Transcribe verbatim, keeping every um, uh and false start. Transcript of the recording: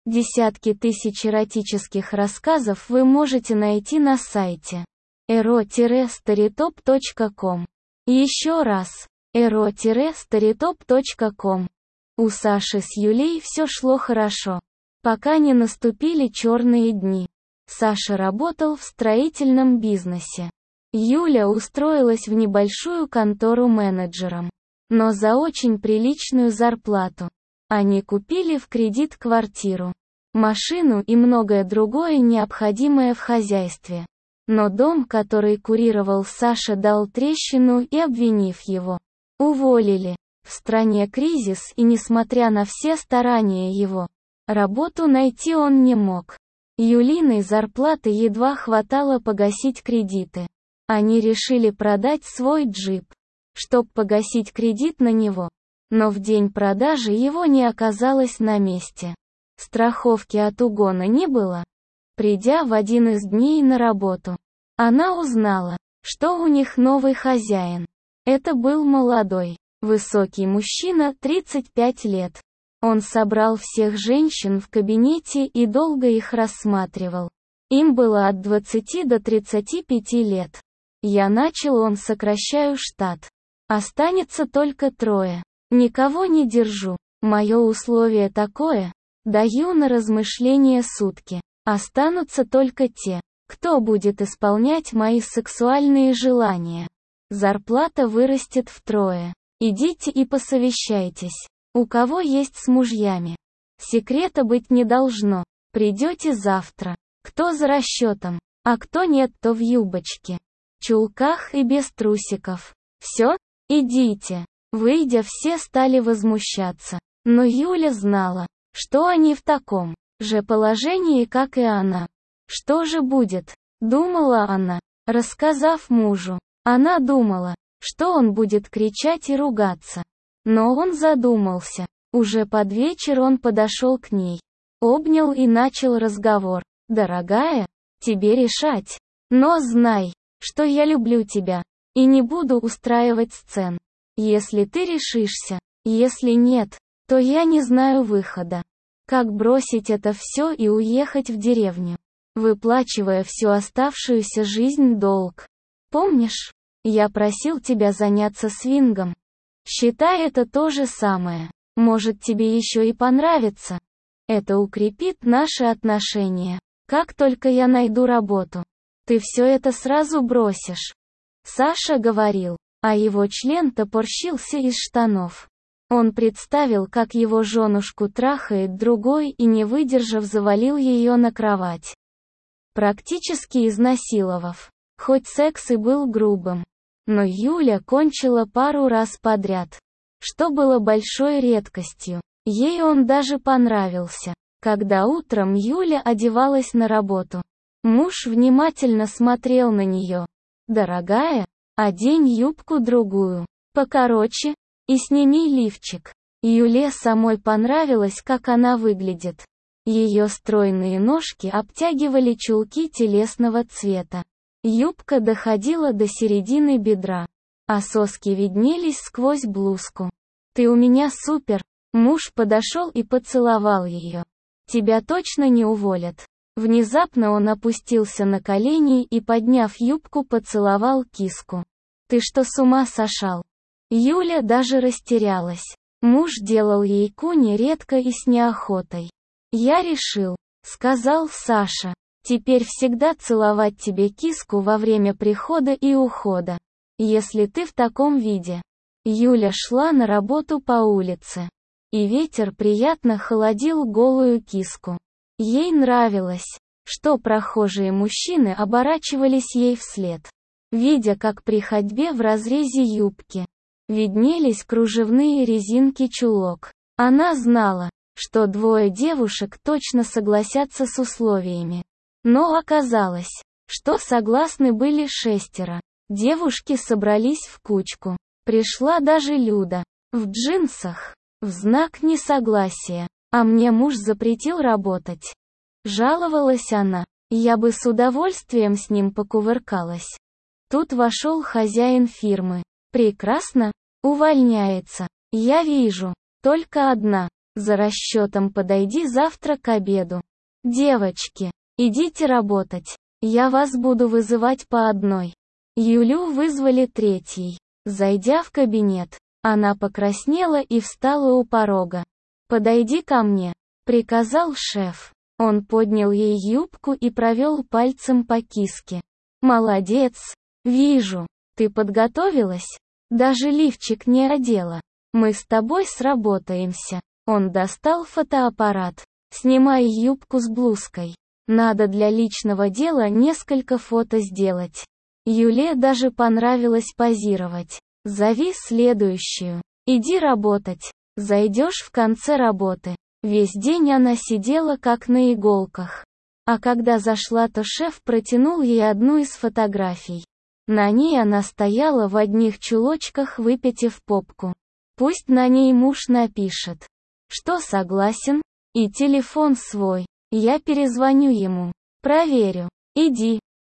Десятки тысяч эротических рассказов вы можете найти на сайте эро старитоп точка ком. Еще раз, эро старитоп точка ком. У Саши с Юлей все шло хорошо, пока не наступили черные дни. Саша работал в строительном бизнесе. Юля устроилась в небольшую контору менеджером, но за очень приличную зарплату. Они купили в кредит квартиру, машину и многое другое необходимое в хозяйстве. Но дом, который курировал Саша, дал трещину и, обвинив его, уволили. В стране кризис, и несмотря на все старания его, работу найти он не мог. Юлиной зарплаты едва хватало погасить кредиты. Они решили продать свой джип, чтоб погасить кредит на него. Но в день продажи его не оказалось на месте. Страховки от угона не было. Придя в один из дней на работу, она узнала, что у них новый хозяин. Это был молодой, высокий мужчина, тридцать пять лет. Он собрал всех женщин в кабинете и долго их рассматривал. Им было от двадцати до тридцати пяти лет. Я начал, он сокращаю штат. Останется только трое. Никого не держу. Мое условие такое. Даю на размышление сутки. Останутся только те, кто будет исполнять мои сексуальные желания. Зарплата вырастет втрое. Идите и посовещайтесь. У кого есть с мужьями. Секрета быть не должно. Придете завтра. Кто за расчетом, а кто нет, то в юбочке, чулках и без трусиков. Все? Идите. Выйдя, все стали возмущаться. Но Юля знала, что они в таком же положении, как и она. Что же будет? Думала она, рассказав мужу. Она думала, что он будет кричать и ругаться. Но он задумался. Уже под вечер он подошел к ней, обнял и начал разговор. «Дорогая, тебе решать. Но знай, что я люблю тебя, и не буду устраивать сцен. Если ты решишься, если нет, то я не знаю выхода. Как бросить это все и уехать в деревню, выплачивая всю оставшуюся жизнь долг. Помнишь, я просил тебя заняться свингом? Считай это то же самое. Может, тебе еще и понравится. Это укрепит наши отношения. Как только я найду работу, ты все это сразу бросишь». Саша говорил, а его член топорщился из штанов. Он представил, как его женушку трахает другой, и, не выдержав, завалил ее на кровать, практически изнасиловав. Хоть секс и был грубым, но Юля кончила пару раз подряд, что было большой редкостью. Ей он даже понравился. Когда утром Юля одевалась на работу, муж внимательно смотрел на нее. «Дорогая, одень юбку другую, покороче, и сними лифчик». Юле самой понравилось, как она выглядит. Ее стройные ножки обтягивали чулки телесного цвета. Юбка доходила до середины бедра, а соски виднелись сквозь блузку. «Ты у меня супер!» Муж подошел и поцеловал ее. «Тебя точно не уволят». Внезапно он опустился на колени и, подняв юбку, поцеловал киску. «Ты что, с ума сошел?» Юля даже растерялась. Муж делал ей куни редко и с неохотой. «Я решил», — сказал Саша, — «теперь всегда целовать тебе киску во время прихода и ухода, если ты в таком виде». Юля шла на работу по улице, и ветер приятно холодил голую киску. Ей нравилось, что прохожие мужчины оборачивались ей вслед, видя, как при ходьбе в разрезе юбки виднелись кружевные резинки чулок. Она знала, что двое девушек точно согласятся с условиями. Но оказалось, что согласны были шестеро. Девушки собрались в кучку. Пришла даже Люда, в джинсах, в знак несогласия. «А мне муж запретил работать». Жаловалась она. «Я бы с удовольствием с ним покувыркалась». Тут вошел хозяин фирмы. «Прекрасно. Увольняется. Я вижу. Только одна. За расчетом подойди завтра к обеду. Девочки, идите работать. Я вас буду вызывать по одной. Юлю вызвали третьей. Зайдя в кабинет, она покраснела и встала у порога. «Подойди ко мне», — приказал шеф. Он поднял ей юбку и провел пальцем по киске. «Молодец. Вижу, ты подготовилась? Даже лифчик не одела. Мы с тобой сработаемся». Он достал фотоаппарат. «Снимай юбку с блузкой. Надо для личного дела несколько фото сделать». Юле даже понравилось позировать. «Зови следующую. Иди работать. Зайдешь в конце работы». Весь день она сидела как на иголках. А когда зашла, то шеф протянул ей одну из фотографий. На ней она стояла в одних чулочках, выпятив попку. Пусть на ней муж напишет, что согласен, и телефон свой. Я перезвоню ему. Проверю. Иди.